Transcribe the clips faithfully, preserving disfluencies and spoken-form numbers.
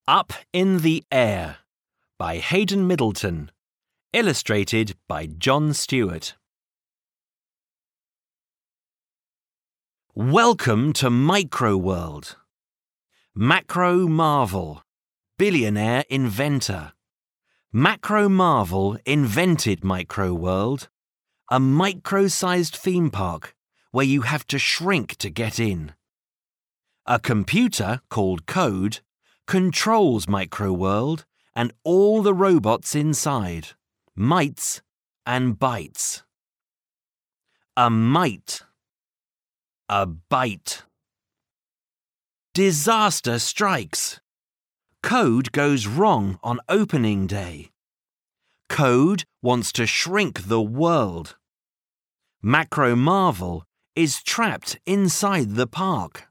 Up in the Air by Hayden Middleton. Illustrated by John Stewart. Welcome to Microworld. Macro Marvel, billionaire inventor. Macro Marvel invented Microworld, a micro-sized theme park where you have to shrink to get in. A computer called Code controls Microworld and all the robots inside, mites and bytes. A mite. A bite. Disaster strikes. Code goes wrong on opening day. Code wants to shrink the world. Macro Marvel is trapped inside the park.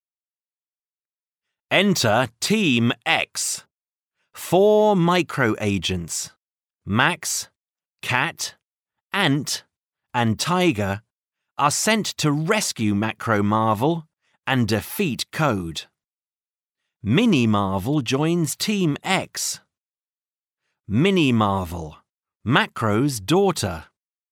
Enter Team X. Four micro agents, Max, Cat, Ant, and Tiger, are sent to rescue Macro Marvel and defeat Code. Mini Marvel joins Team X. Mini Marvel, Macro's daughter.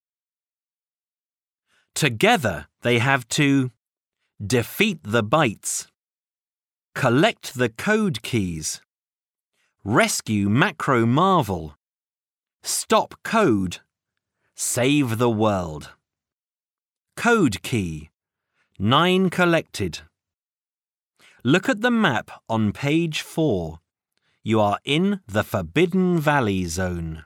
Together they have to defeat the bytes, collect the code keys, rescue Macro Marvel, stop Code, save the world. Code key, nine collected. Look at the map on page four. You are in the Forbidden Valley zone.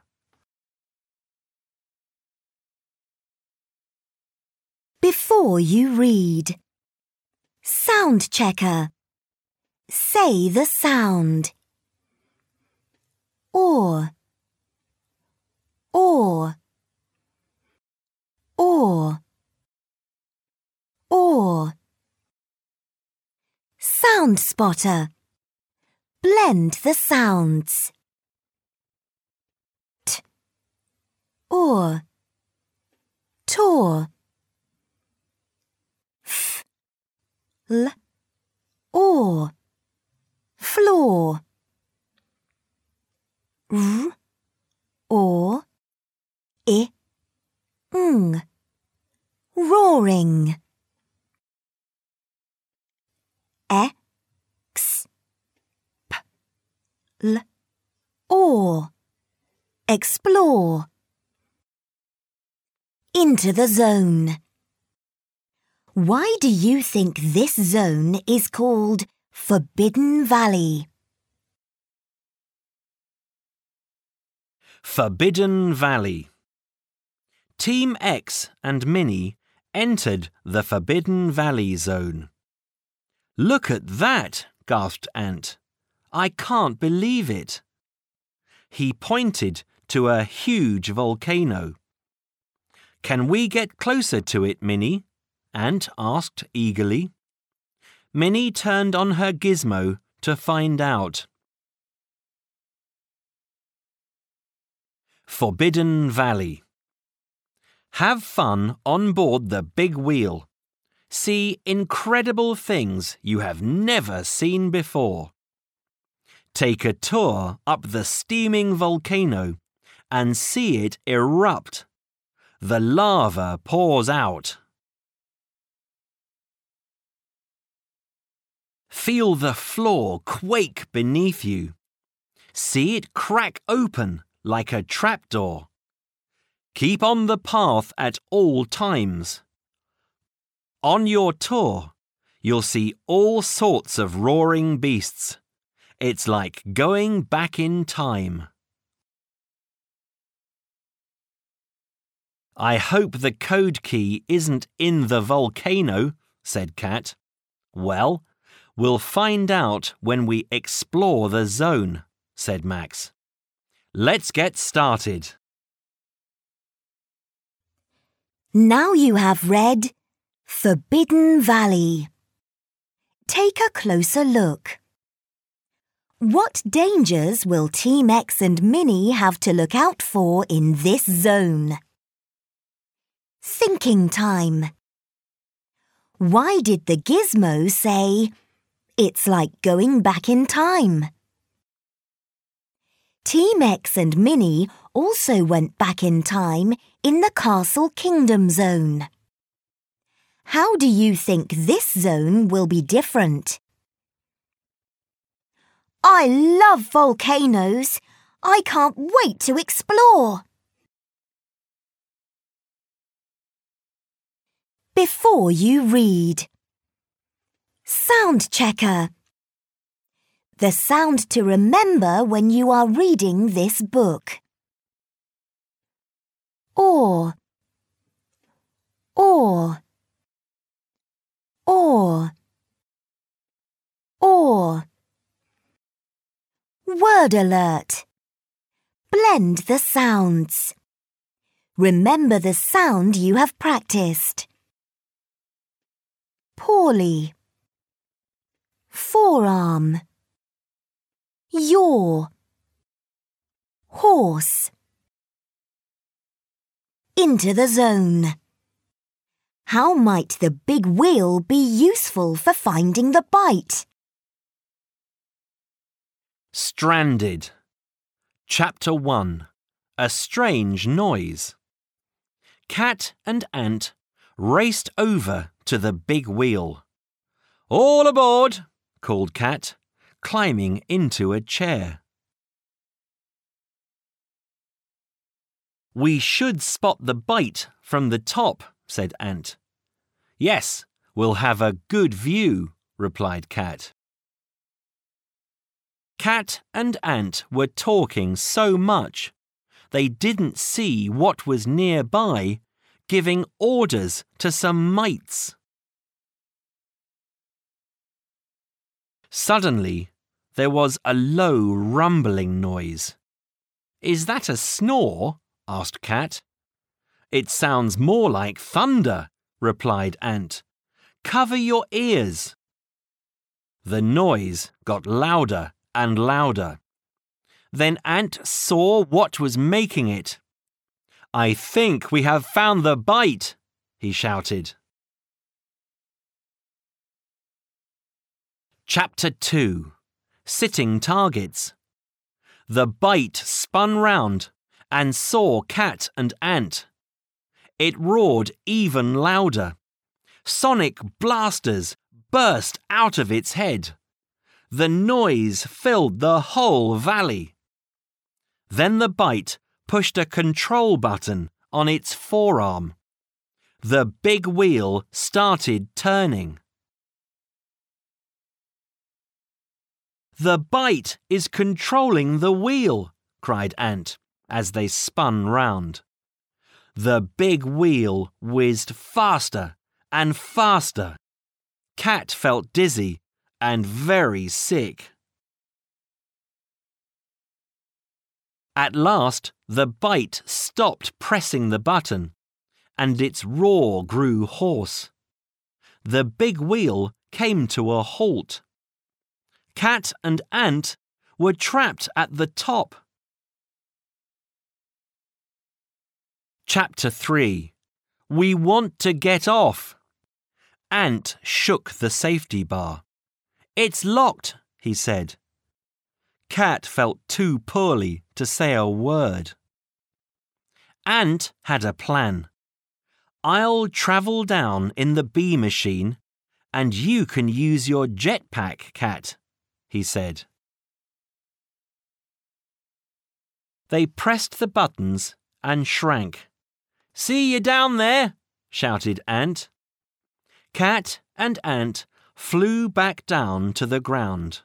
Before you read. Sound checker. Say the sound. Or. Or. Or. Or. Sound spotter. Blend the sounds. T. Or. Tor. F. L. Or. Floor. R. Or. I. Ng. Roaring. X. P. L. Or. Explore. Into the zone. Why do you think this zone is called Forbidden Valley? Forbidden Valley. Team X and Minnie entered the Forbidden Valley zone. Look at that, gasped Ant. I can't believe it. He pointed to a huge volcano. Can we get closer to it, Minnie? Ant asked eagerly. Minnie turned on her gizmo to find out. Forbidden Valley. Have fun on board the big wheel. See incredible things you have never seen before. Take a tour up the steaming volcano and see it erupt. The lava pours out. Feel the floor quake beneath you. See it crack open like a trapdoor. Keep on the path at all times. On your tour, you'll see all sorts of roaring beasts. It's like going back in time. I hope the code key isn't in the volcano, said Cat. Well, we'll find out when we explore the zone, said Max. Let's get started. Now you have read Forbidden Valley. Take a closer look. What dangers will Team X and Minnie have to look out for in this zone? Thinking time. Why did the gizmo say, "It's like going back in time"? Team X and Minnie also went back in time in the Castle Kingdom zone. How do you think this zone will be different? I love volcanoes. I can't wait to explore. Before you read. Sound checker. The sound to remember when you are reading this book. Or, or, or, or. Word alert. Blend the sounds. Remember the sound you have practiced. Poorly. Forearm. Yaw. Horse. Into the zone. How might the big wheel be useful for finding the bite? Stranded. Chapter one. A strange noise. Cat and Ant raced over to the big wheel. All aboard, called Cat, climbing into a chair. We should spot the bite from the top, said Ant. Yes, we'll have a good view, replied Cat. Cat and Ant were talking so much, they didn't see what was nearby, giving orders to some mites. Suddenly, there was a low rumbling noise. Is that a snore? Asked Cat. It sounds more like thunder, replied Ant. Cover your ears. The noise got louder and louder. Then Ant saw what was making it. I think we have found the bite, he shouted. Chapter two. Sitting Targets. The bite spun round and saw Cat and Ant. It roared even louder. Sonic blasters burst out of its head. The noise filled the whole valley. Then the bite pushed a control button on its forearm. The big wheel started turning. The bite is controlling the wheel, cried Ant as they spun round. The big wheel whizzed faster and faster. Cat felt dizzy and very sick. At last, the bite stopped pressing the button, and its roar grew hoarse. The big wheel came to a halt. Cat and Ant were trapped at the top. Chapter three. We want to get off. Ant shook the safety bar. It's locked, he said. Cat felt too poorly to say a word. Ant had a plan. I'll travel down in the bee machine, and you can use your jetpack, Cat, he said. They pressed the buttons and shrank. See you down there, shouted Ant. Cat and Ant flew back down to the ground.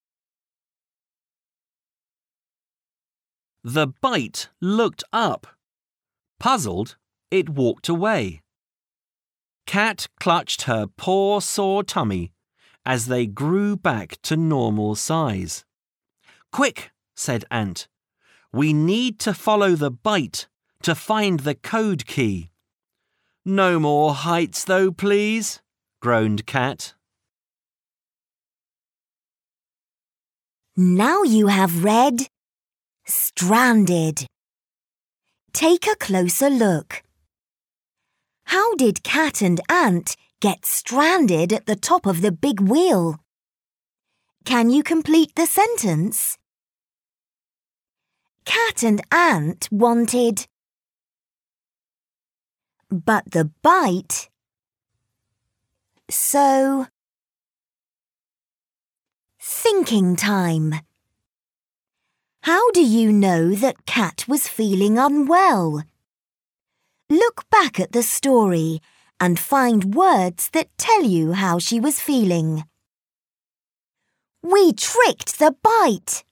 The bite looked up. Puzzled, it walked away. Cat clutched her poor sore tummy as they grew back to normal size. Quick, said Ant. We need to follow the bite to find the code key. No more heights though, please, groaned Cat. Now you have read Stranded. Take a closer look. How did Cat and Ant get stranded at the top of the big wheel? Can you complete the sentence? Cat and Ant wanted, but the bite. So, thinking time. How do you know that Cat was feeling unwell? Look back at the story and find words that tell you how she was feeling. We tricked the bite.